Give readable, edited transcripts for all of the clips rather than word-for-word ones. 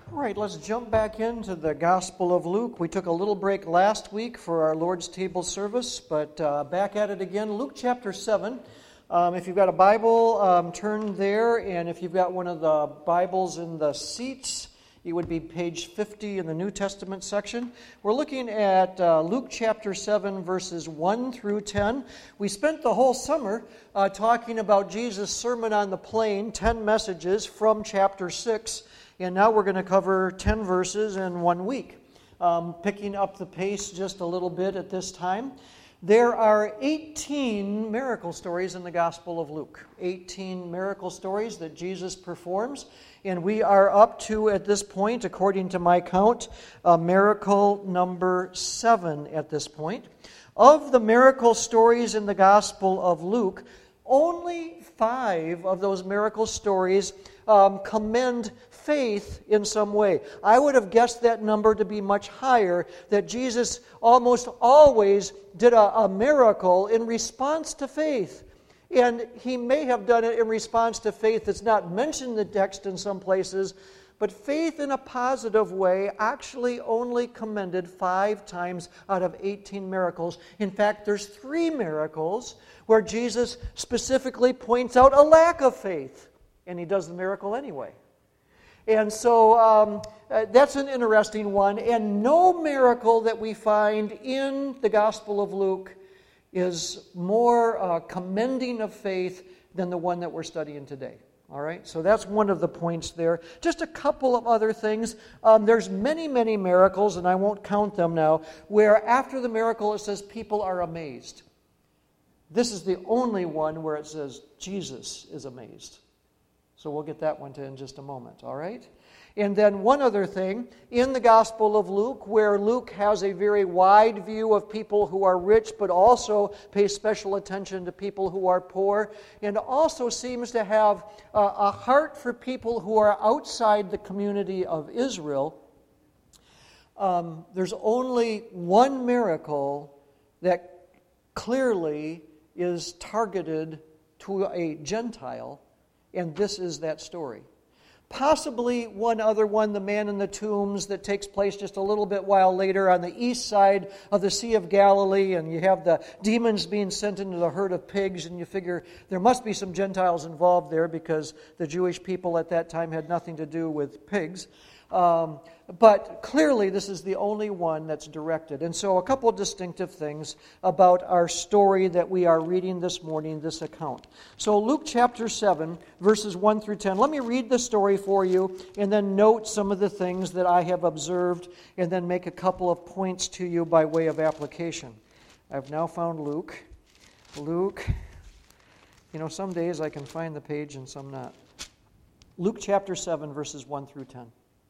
All right, let's jump back into the Gospel of Luke. We took a little break last week for our Lord's table service, but back at it again. Luke chapter 7. If you've got a Bible, turn there, and if you've got one of the Bibles in the seats, it would be page 50 in the New Testament section. We're looking at Luke chapter 7, verses 1 through 10. We spent the whole summer talking about Jesus' Sermon on the Plain, 10 messages from chapter 6. And now we're going to cover 10 verses in 1 week, picking up the pace just a little bit at this time. There are 18 miracle stories in the Gospel of Luke, 18 miracle stories that Jesus performs, and we are up to, at this point, according to my count, miracle number 7 at this point. Of the miracle stories in the Gospel of Luke, only 5 of those miracle stories commend faith in some way. I would have guessed that number to be much higher, that Jesus almost always did a miracle in response to faith. And he may have done it in response to faith that's not mentioned in the text in some places, but faith in a positive way actually only commended 5 times out of 18 miracles. In fact, there's 3 miracles where Jesus specifically points out a lack of faith, and he does the miracle anyway. And so that's an interesting one. And no miracle that we find in the Gospel of Luke is more commending of faith than the one that we're studying today. All right, so that's one of the points there. Just a couple of other things. There's many, many miracles, and I won't count them now, where after the miracle it says people are amazed. This is the only one where it says Jesus is amazed. So we'll get that one to in just a moment, all right? And then one other thing, in the Gospel of Luke, where Luke has a very wide view of people who are rich, but also pays special attention to people who are poor, and also seems to have a heart for people who are outside the community of Israel, there's only one miracle that clearly is targeted to a Gentile, and this is that story. Possibly one other one, the man in the tombs, that takes place just a little bit while later on the east side of the Sea of Galilee, and you have the demons being sent into the herd of pigs, and you figure there must be some Gentiles involved there because the Jewish people at that time had nothing to do with pigs. But clearly this is the only one that's directed. And so a couple of distinctive things about our story that we are reading this morning, this account. So Luke chapter 7, verses 1 through 10. Let me read the story for you and then note some of the things that I have observed and then make a couple of points to you by way of application. I've now found Luke. Luke, some days I can find the page and some not. Luke chapter 7, verses 1 through 10.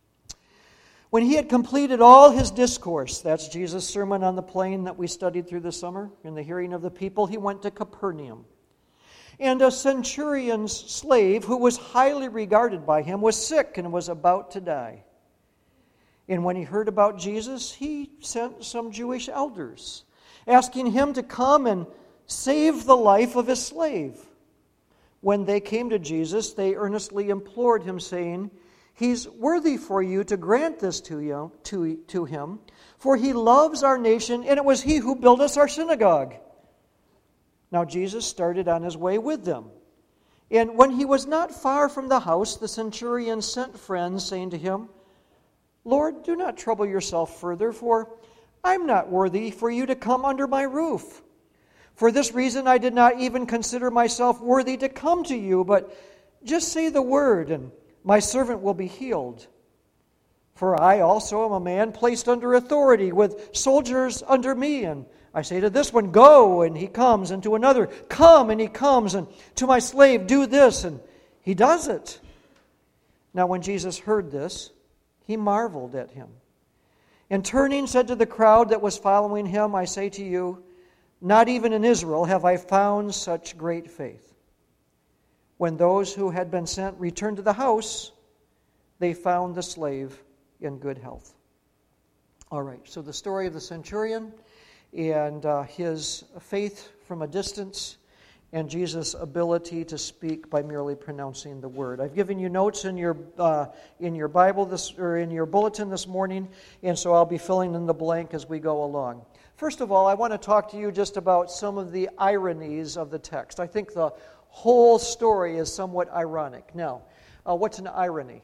When he had completed all his discourse, that's Jesus' Sermon on the Plain that we studied through the summer, in the hearing of the people, he went to Capernaum. And a centurion's slave, who was highly regarded by him, was sick and was about to die. And when he heard about Jesus, he sent some Jewish elders, asking him to come and save the life of his slave. When they came to Jesus, they earnestly implored him, saying, "He's worthy for you to grant this to him, for he loves our nation, and it was he who built us our synagogue." Now Jesus started on his way with them. And when he was not far from the house, the centurion sent friends, saying to him, "Lord, do not trouble yourself further, for I'm not worthy for you to come under my roof. For this reason I did not even consider myself worthy to come to you, but just say the word, and my servant will be healed. For I also am a man placed under authority, with soldiers under me. And I say to this one, 'Go,' and he comes, and to another, 'Come,' and he comes, and to my slave, 'Do this,' and he does it." Now when Jesus heard this, he marveled at him. And turning, said to the crowd that was following him, "I say to you, not even in Israel have I found such great faith." When those who had been sent returned to the house, they found the slave in good health. All right, so the story of the centurion and his faith from a distance, and Jesus' ability to speak by merely pronouncing the word. I've given you notes in your Bible in your bulletin this morning, and so I'll be filling in the blank as we go along. First of all, I want to talk to you just about some of the ironies of the text. I think the whole story is somewhat ironic. Now, what's an irony?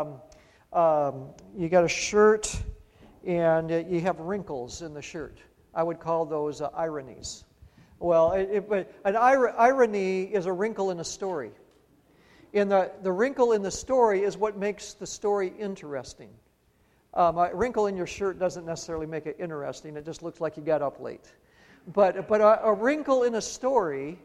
You got a shirt, and you have wrinkles in the shirt. I would call those ironies. Well, an irony is a wrinkle in a story. And the wrinkle in the story is what makes the story interesting. A wrinkle in your shirt doesn't necessarily make it interesting. It just looks like you got up late. But a wrinkle in a story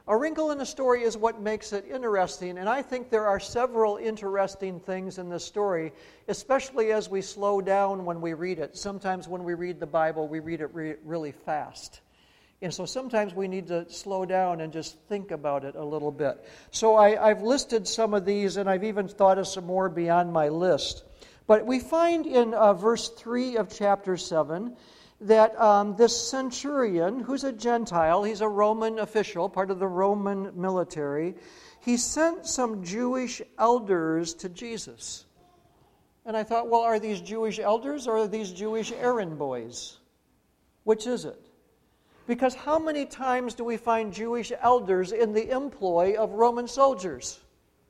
is what makes it interesting. And I think there are several interesting things in this story, especially as we slow down when we read it. Sometimes when we read the Bible, we read it really fast. And so sometimes we need to slow down and just think about it a little bit. So I've listed some of these, and I've even thought of some more beyond my list. But we find in verse 3 of chapter 7 that this centurion, who's a Gentile, he's a Roman official, part of the Roman military, he sent some Jewish elders to Jesus. And I thought, well, are these Jewish elders or are these Jewish errand boys? Which is it? Because how many times do we find Jewish elders in the employ of Roman soldiers?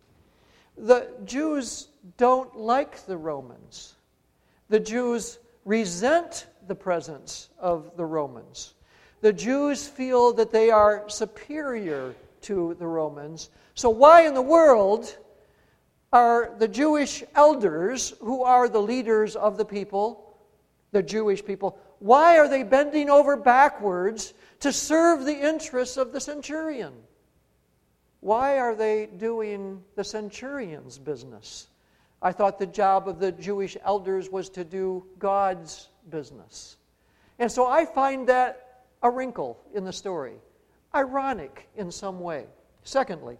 The Jews don't like the Romans. The Jews resent the presence of the Romans. The Jews feel that they are superior to the Romans. So why in the world are the Jewish elders, who are the leaders of the people, the Jewish people, why are they bending over backwards to serve the interests of the centurion? Why are they doing the centurion's business? I thought the job of the Jewish elders was to do God's business. And so I find that a wrinkle in the story, ironic in some way. Secondly,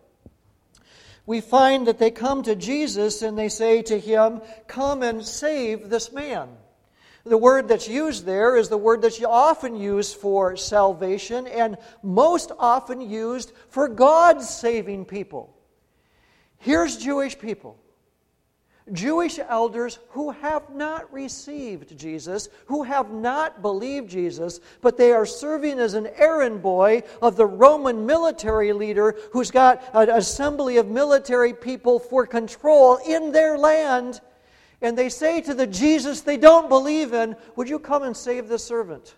we find that they come to Jesus and they say to him, "Come and save this man." The word that's used there is the word that's often used for salvation and most often used for God saving people. Here's Jewish people, Jewish elders who have not received Jesus, who have not believed Jesus, but they are serving as an errand boy of the Roman military leader who's got an assembly of military people for control in their land. And they say to the Jesus they don't believe in, "Would you come and save this servant?"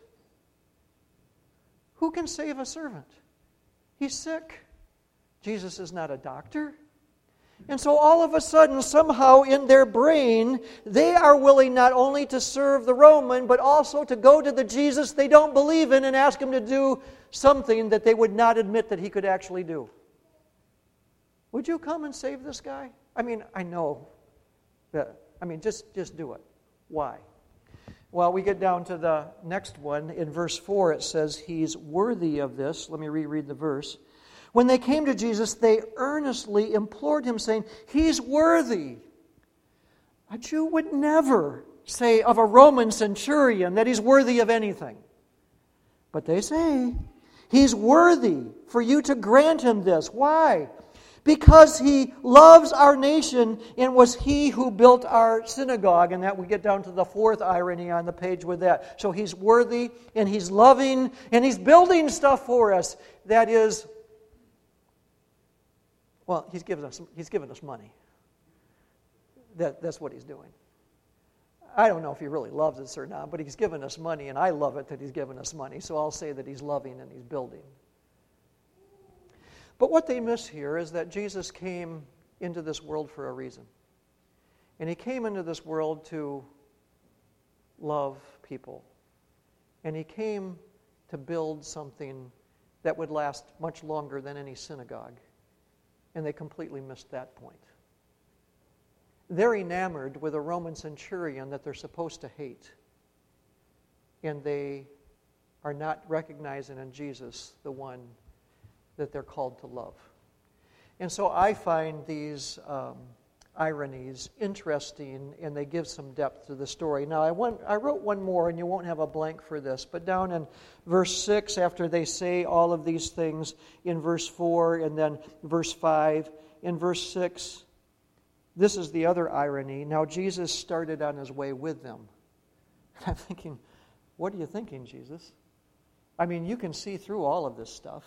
Who can save a servant? He's sick. Jesus is not a doctor. And so all of a sudden, somehow in their brain, they are willing not only to serve the Roman, but also to go to the Jesus they don't believe in and ask him to do something that they would not admit that he could actually do. Would you come and save this guy? I mean, I know that. Just do it. Why? Well, we get down to the next one. In verse 4, it says, "He's worthy of this." Let me reread the verse. When they came to Jesus, they earnestly implored him, saying, "He's worthy." A Jew would never say of a Roman centurion that he's worthy of anything. But they say, "He's worthy for you to grant him this." Why? Because he loves our nation and was he who built our synagogue. And that we get down to the fourth irony on the page with that. So he's worthy and he's loving and he's building stuff for us. That is, well, he's given us money. That's what he's doing. I don't know if he really loves us or not, but he's given us money, and I love it that he's given us money. So I'll say that he's loving and he's building. But what they miss here is that Jesus came into this world for a reason. And he came into this world to love people. And he came to build something that would last much longer than any synagogue. And they completely missed that point. They're enamored with a Roman centurion that they're supposed to hate. And they are not recognizing in Jesus the one that they're called to love. And so I find these ironies interesting, and they give some depth to the story. Now, I wrote one more, and you won't have a blank for this, but down in verse 6, after they say all of these things, in verse 4 and then verse 5, in verse 6, this is the other irony. Now, Jesus started on his way with them. And I'm thinking, what are you thinking, Jesus? I mean, you can see through all of this stuff.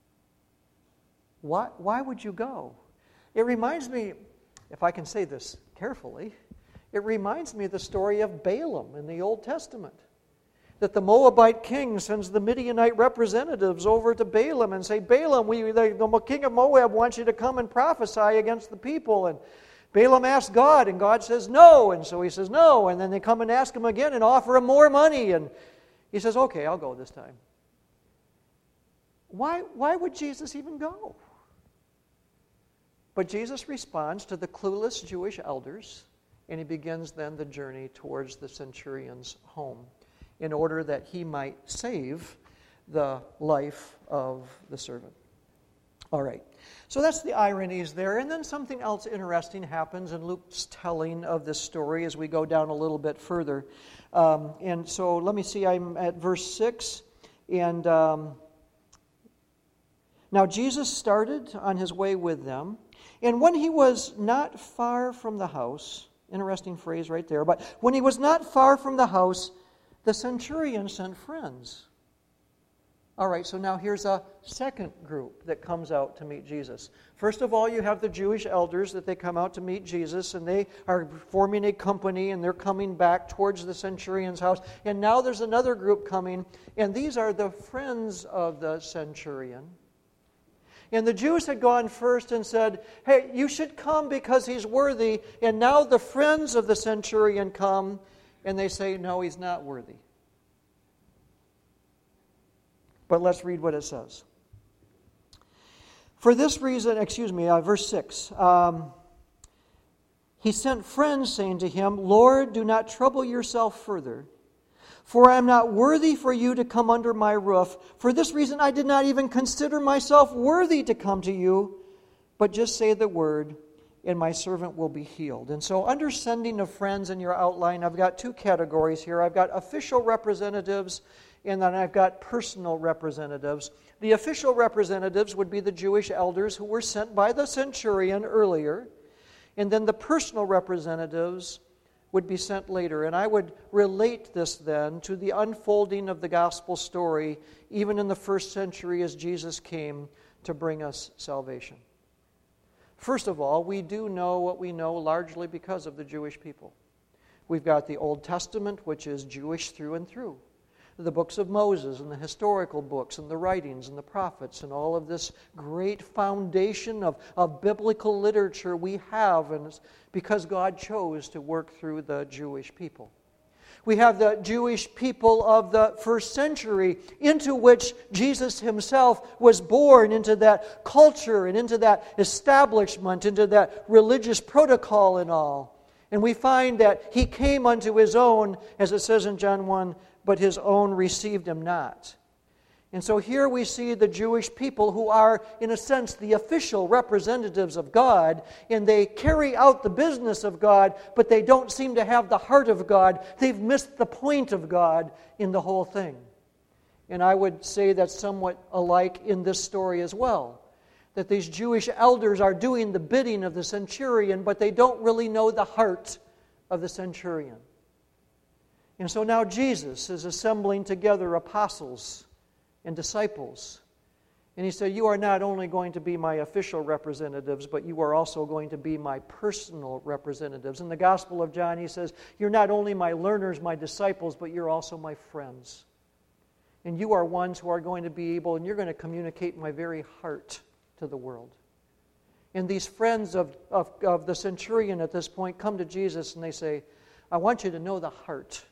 Why would you go? It reminds me, if I can say this carefully, it reminds me of the story of Balaam in the Old Testament. That the Moabite king sends the Midianite representatives over to Balaam and say, Balaam, the king of Moab wants you to come and prophesy against the people. And Balaam asks God, and God says no. And so he says no. And then they come and ask him again and offer him more money. And he says, okay, I'll go this time. Why would Jesus even go? But Jesus responds to the clueless Jewish elders, and he begins then the journey towards the centurion's home in order that he might save the life of the servant. All right, so that's the ironies there. And then something else interesting happens in Luke's telling of this story as we go down a little bit further. And so let me see, I'm at verse 6. And now Jesus started on his way with them. And when he was not far from the house, interesting phrase right there, but when he was not far from the house, the centurion sent friends. All right, so now here's a second group that comes out to meet Jesus. First of all, you have the Jewish elders that they come out to meet Jesus, and they are forming a company, and they're coming back towards the centurion's house. And now there's another group coming, and these are the friends of the centurion. And the Jews had gone first and said, hey, you should come because he's worthy. And now the friends of the centurion come, and they say, no, he's not worthy. But let's read what it says. For this reason, verse 6. He sent friends saying to him, Lord, do not trouble yourself further, for I am not worthy for you to come under my roof. For this reason I did not even consider myself worthy to come to you, but just say the word, and my servant will be healed. And so under sending of friends in your outline, I've got two categories here. I've got official representatives, and then I've got personal representatives. The official representatives would be the Jewish elders who were sent by the centurion earlier, and then the personal representatives would be sent later. And I would relate this then to the unfolding of the gospel story, even in the first century as Jesus came to bring us salvation. First of all, we do know what we know largely because of the Jewish people. We've got the Old Testament, which is Jewish through and through. The books of Moses and the historical books and the writings and the prophets and all of this great foundation of biblical literature we have, and it's because God chose to work through the Jewish people. We have the Jewish people of the first century into which Jesus himself was born, into that culture and into that establishment, into that religious protocol and all. And we find that he came unto his own, as it says in John 1, but his own received him not. And so here we see the Jewish people who are, in a sense, the official representatives of God, and they carry out the business of God, but they don't seem to have the heart of God. They've missed the point of God in the whole thing. And I would say that's somewhat alike in this story as well, that these Jewish elders are doing the bidding of the centurion, but they don't really know the heart of the centurion. And so now Jesus is assembling together apostles and disciples. And he said, you are not only going to be my official representatives, but you are also going to be my personal representatives. In the Gospel of John, he says, you're not only my learners, my disciples, but you're also my friends. And you are ones who are going to be able, and you're going to communicate my very heart to the world. And these friends of the centurion at this point come to Jesus and they say, I want you to know the heart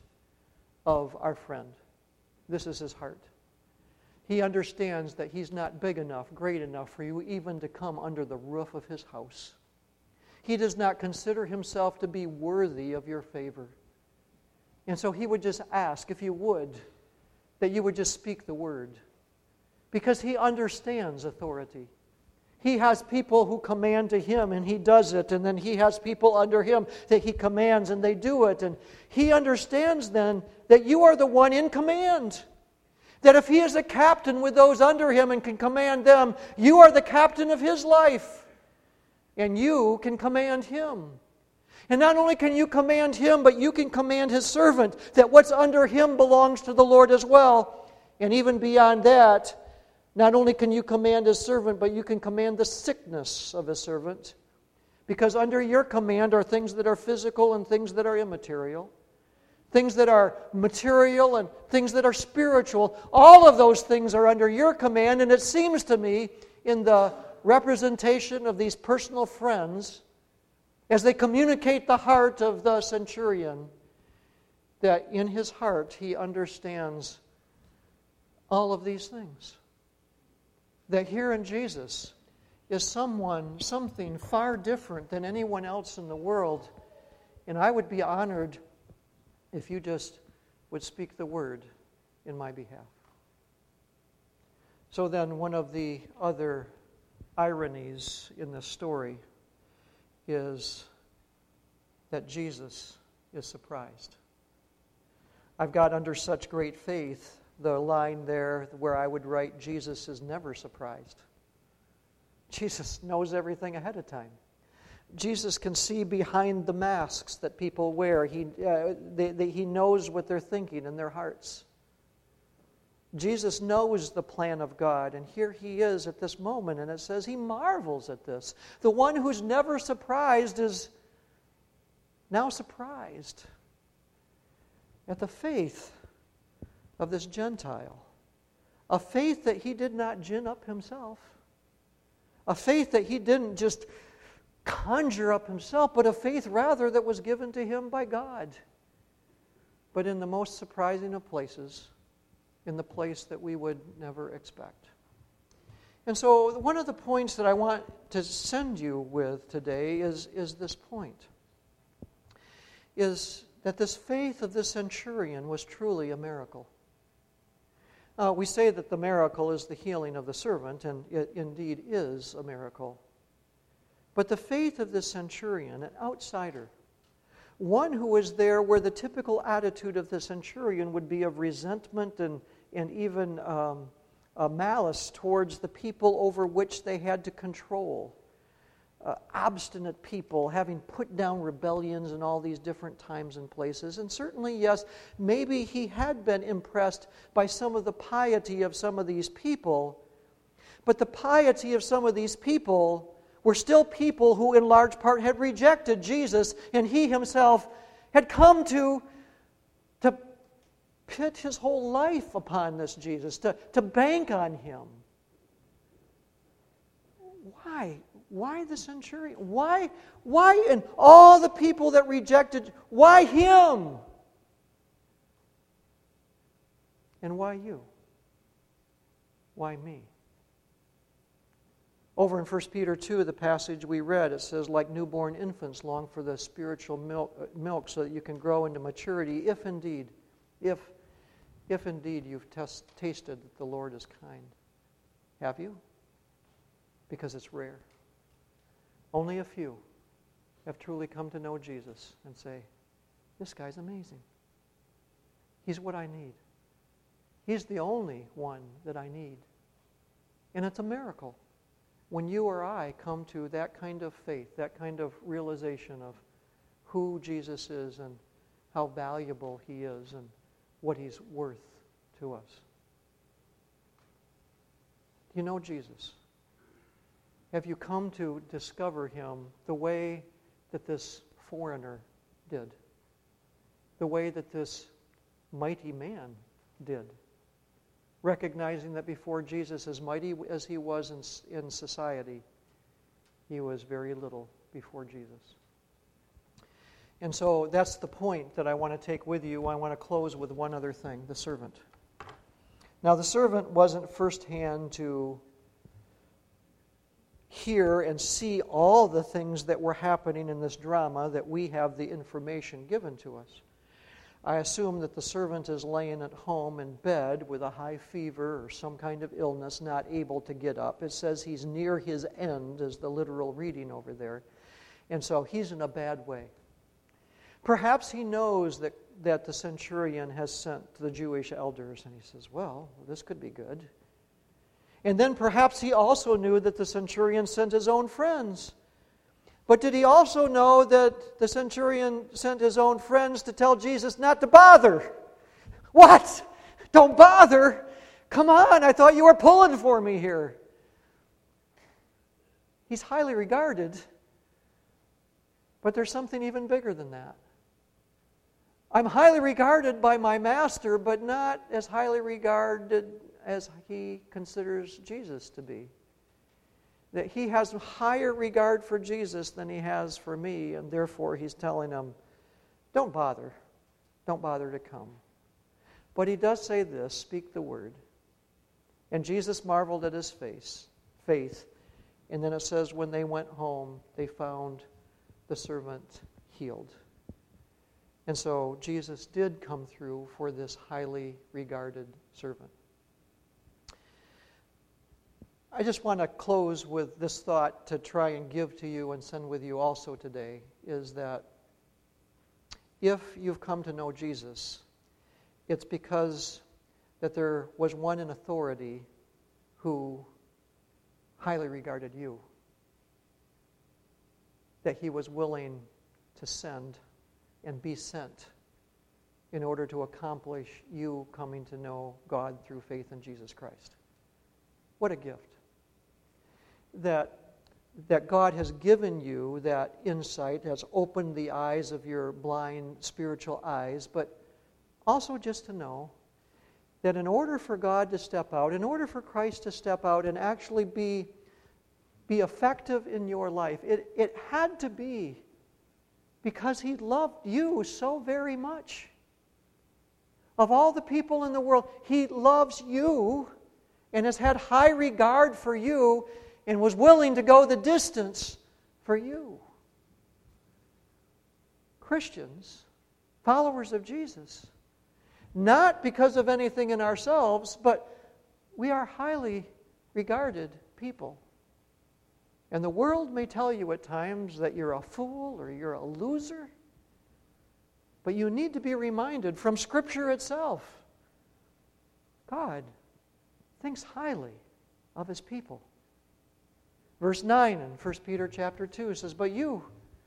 of our friend. This is his heart. He understands that he's not big enough, great enough for you even to come under the roof of his house. He does not consider himself to be worthy of your favor. And so he would just ask, if you would, that you would just speak the word. Because he understands authority. He has people who command to him, and he does it. And then he has people under him that he commands, and they do it. And he understands then that you are the one in command. That if he is a captain with those under him and can command them, you are the captain of his life. And you can command him. And not only can you command him, but you can command his servant, that what's under him belongs to the Lord as well. And even beyond that, not only can you command his servant, but you can command the sickness of his servant. Because under your command are things that are physical and things that are immaterial. Things that are material and things that are spiritual. All of those things are under your command. And it seems to me, in the representation of these personal friends, as they communicate the heart of the centurion, that in his heart he understands all of these things. That here in Jesus is something far different than anyone else in the world. And I would be honored if you just would speak the word in my behalf. So then, one of the other ironies in this story is that Jesus is surprised. I've got under such great faith the line there where I would write, Jesus is never surprised. Jesus knows everything ahead of time. Jesus can see behind the masks that people wear. He knows what they're thinking in their hearts. Jesus knows the plan of God, and here he is at this moment, and it says he marvels at this. The one who's never surprised is now surprised at the faith of this Gentile. A faith that he did not gin up himself. A faith that he didn't just conjure up himself, but a faith rather that was given to him by God. But in the most surprising of places, in the place that we would never expect. And so one of the points that I want to send you with today is this point. Is that this faith of the centurion was truly a miracle. We say that the miracle is the healing of the servant, and it indeed is a miracle. But the faith of the centurion, an outsider, one who was there where the typical attitude of the centurion would be of resentment and even a malice towards the people over which they had to control. Obstinate people having put down rebellions in all these different times and places. And certainly, yes, maybe he had been impressed by some of the piety of some of these people. But the piety of some of these people were still people who in large part had rejected Jesus, and he himself had come to pit his whole life upon this Jesus, to bank on him. Why? Why the centurion? Why and all the people that rejected, why him? And why you? Why me? Over in 1 Peter 2, the passage we read, it says, like newborn infants long for the spiritual milk so that you can grow into maturity, if indeed you've tasted that the Lord is kind. Have you? Because it's rare. Only a few have truly come to know Jesus and say, this guy's amazing. He's what I need. He's the only one that I need. And it's a miracle when you or I come to that kind of faith, that kind of realization of who Jesus is and how valuable he is and what he's worth to us. Do you know Jesus? Have you come to discover him the way that this foreigner did? The way that this mighty man did? Recognizing that before Jesus, as mighty as he was in society, he was very little before Jesus. And so that's the point that I want to take with you. I want to close with one other thing, the servant. Now, the servant wasn't firsthand to hear and see all the things that were happening in this drama that we have the information given to us. I assume that the servant is laying at home in bed with a high fever or some kind of illness, not able to get up. It says he's near his end, is the literal reading over there. And so he's in a bad way. Perhaps he knows that the centurion has sent the Jewish elders, and he says, well, this could be good. And then perhaps he also knew that the centurion sent his own friends. But did he also know that the centurion sent his own friends to tell Jesus not to bother? What? Don't bother? Come on, I thought you were pulling for me here. He's highly regarded, but there's something even bigger than that. I'm highly regarded by my master, but not as highly regarded as he considers Jesus to be. That he has higher regard for Jesus than he has for me, and therefore he's telling him, don't bother. Don't bother to come. But he does say this, speak the word. And Jesus marveled at his faith. And then it says, when they went home, they found the servant healed. And so Jesus did come through for this highly regarded servant. I just want to close with this thought to try and give to you and send with you also today, is that if you've come to know Jesus, it's because that there was one in authority who highly regarded you, that he was willing to send and be sent in order to accomplish you coming to know God through faith in Jesus Christ. What a gift. That God has given you that insight, has opened the eyes of your blind spiritual eyes, but also just to know that in order for God to step out, in order for Christ to step out and actually be effective in your life, it had to be because he loved you so very much. Of all the people in the world, he loves you and has had high regard for you and was willing to go the distance for you. Christians, followers of Jesus, not because of anything in ourselves, but we are highly regarded people. And the world may tell you at times that you're a fool or you're a loser, but you need to be reminded from Scripture itself, God thinks highly of his people. Verse 9 in 1 Peter chapter 2 says, but you're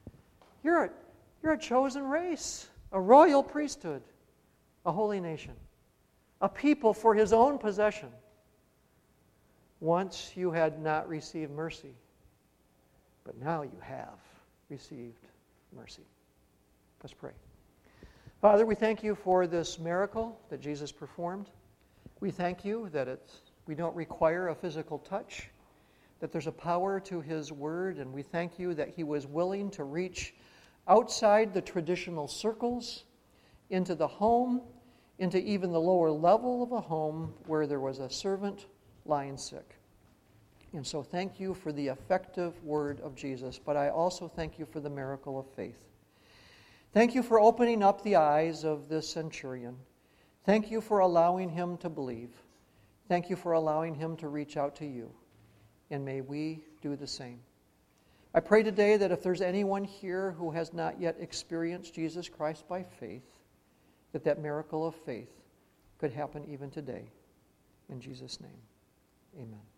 a chosen race, a royal priesthood, a holy nation, a people for his own possession. Once you had not received mercy, but now you have received mercy. Let's pray. Father, we thank you for this miracle that Jesus performed. We thank you that we don't require a physical touch, that there's a power to his word, and we thank you that he was willing to reach outside the traditional circles, into the home, into even the lower level of a home where there was a servant lying sick. And so thank you for the effective word of Jesus, but I also thank you for the miracle of faith. Thank you for opening up the eyes of this centurion. Thank you for allowing him to believe. Thank you for allowing him to reach out to you. And may we do the same. I pray today that if there's anyone here who has not yet experienced Jesus Christ by faith, that miracle of faith could happen even today. In Jesus' name, amen.